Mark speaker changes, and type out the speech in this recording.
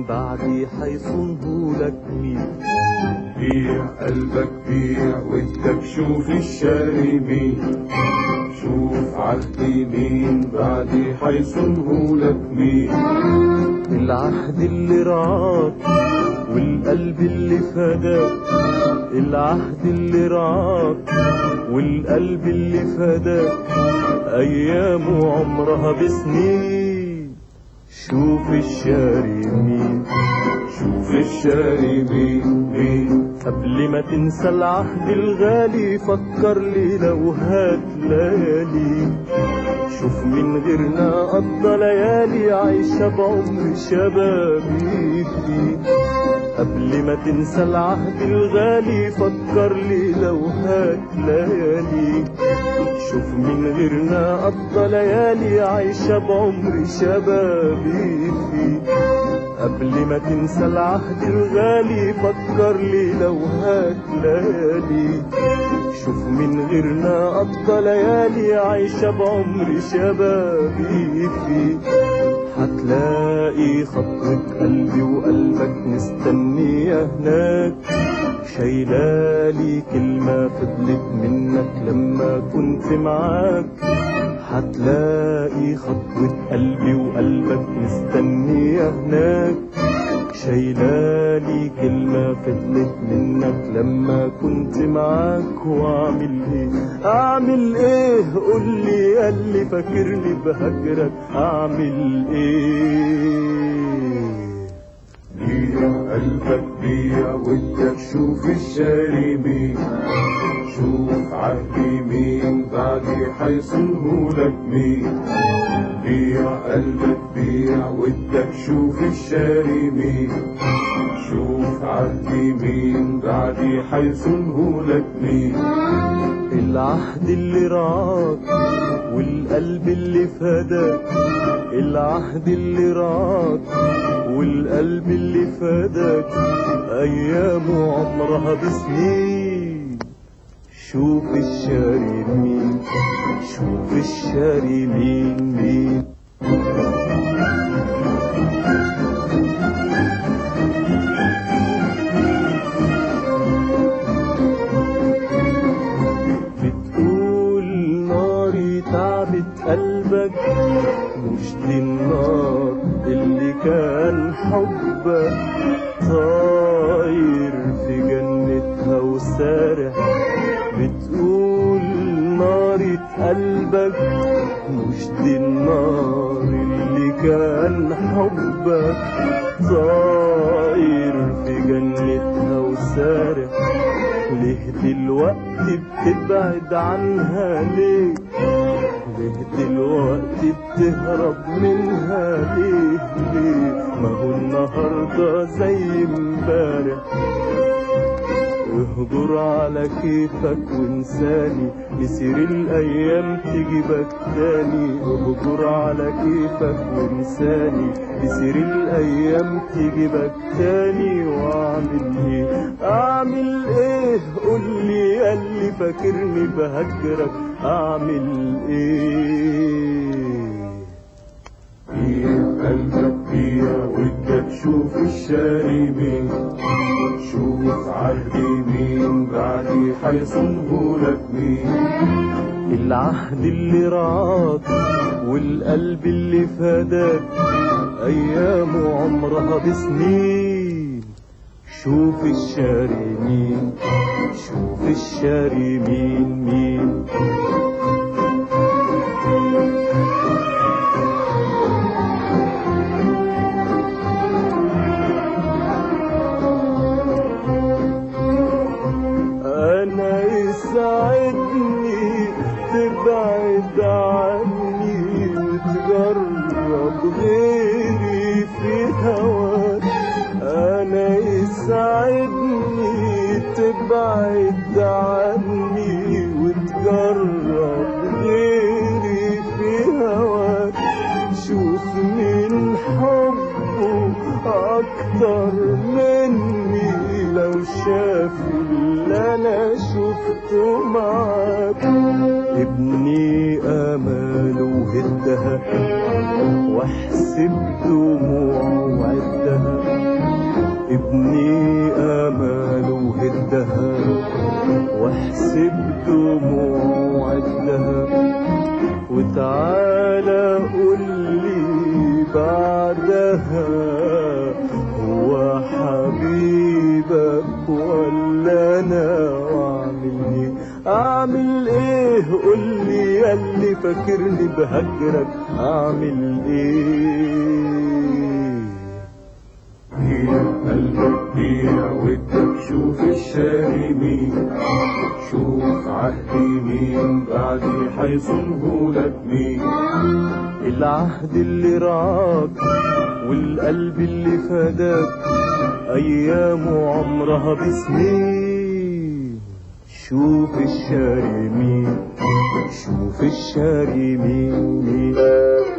Speaker 1: بعدي حيصنهولك مين؟
Speaker 2: بيع قلبك بيع ودك شوف الشاري مين، شوف عهدي مين بعدي حيصنهولك مين.
Speaker 1: العهد اللي رعاك والقلب اللي فداك، العهد اللي رعاك والقلب اللي فداك، أيامه عمرها بسنين. شوف الشاري مين،
Speaker 2: شوف الشاري مين مين.
Speaker 1: قبل ما تنسى العهد الغالي فكر لي لو هات ليالي. شوف من غيرنا قضى ليالي عايشة بعمر شبابي فيه. قبل ما تنسى العهد الغالي فكر لي لو هات ليالي. شوف من غيرنا قضى ليالي عايشة بعمر شبابي فيه. قبل ما تنسى العهد الغالي فكر لي لو هات ليالي. شوف من غيرنا قضى ليالي عايشة بعمر شبابي فيه. هتلاقي خطوة قلبي وقلبك مستنية هناك، شايلالي كلمة فضلت منك لما كنت معاك. هتلاقي خطوة قلبي وقلبك مستنية هناك، شايلالي كلمة فضلت منك لما كنت معاك. واعمل ايه اعمل ايه قولي ياللي فاكرني بهجرك اعمل ايه؟
Speaker 2: بيع قلبك بيع ودك شوف الشاري مين، شوف عهدي مين بعدي حيصنهولك مين. بيع قلبك بيع ودك شوف الشاري مين، شوف عهدي مين بعدي حيصنهولك مين.
Speaker 1: العهد اللي رعاك والقلب اللي فداك، العهد اللي رعاك والقلب اللي فداك، أيامه عمرها بسنين. شوف الشاري مين، شوف الشاري مين مين. بتقول ناري تعبت قلبك، مش دي النار اللي كان حبك طاير في جنتها وسارح. بتقول ناري قلبك، مش دي النار اللي كان حبك طاير في جنتها وسارح. ليه دلوقتي بتبعد عنها ليه؟ ليه دلوقتي بتهرب منها ليه؟ ليه ما هو النهارده زي امبارح. اهجر على كيفك وانساني، مسير الايام تجيبك تاني. اهجر على كيفك وانساني، مسير الايام تجيبك تاني. واعمل ايه اعمل ايه قولي ياللي فاكرني بهجرك اعمل ايه؟
Speaker 2: بيع قلبك بيع ودك شوف الشاري مين، شوف عهدي مين بعدي حيصنهولك مين.
Speaker 1: العهد اللي رعاك والقلب اللي فداك، أيامه عمرها بسنين. شوف الشاري مين، شوف الشاري مين مين. أنا يسعدني تبعد عني وتجرب غيري في هواك. أنا يسعدني تبعد عني وتجرب غيري في هواك. شوف من حبه أكتر مني لو شاف اللي أنا شفته معاك. ابني آماله وهدها واحسب دموعه وعدها، تبني آمال وهدها واحسب دموع عدها، وتعالى قولي بعدها هو حبيبك ولا أنا؟ أعمل إيه قولي ياللي فاكرني بهجرك، أعمل إيه؟
Speaker 2: بيع قلبك بيع ودك، شوف الشاري مين، شوف عهدي مين بعدي حيصنهولك مين.
Speaker 1: العهد اللي رعاك والقلب اللي فداك أيامه عمرها بسنين. شوف الشاري مين، شوف الشاري مين.